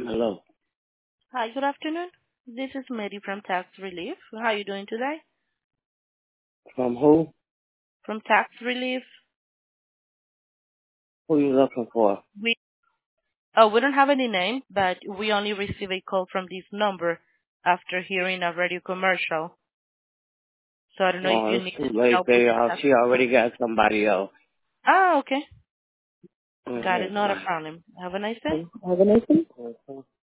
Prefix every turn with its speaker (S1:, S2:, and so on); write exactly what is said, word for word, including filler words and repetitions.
S1: Hello.
S2: Hi, good afternoon. This is Mary from Tax Relief. How are you doing today?
S1: From who?
S2: From Tax Relief,
S1: Who you looking for?
S2: we oh we don't have any name, but we only receive a call from this number after hearing a radio commercial. So I don't know if
S1: Oh,
S2: you
S1: it's
S2: need
S1: too late.
S2: help with
S1: They
S2: the
S1: uh,
S2: tax.
S1: she already got somebody else.
S2: Ah, okay. Got it.
S1: Mm-hmm.
S2: Not a
S1: Bye.
S2: problem. Have a nice day.
S1: Have a nice day.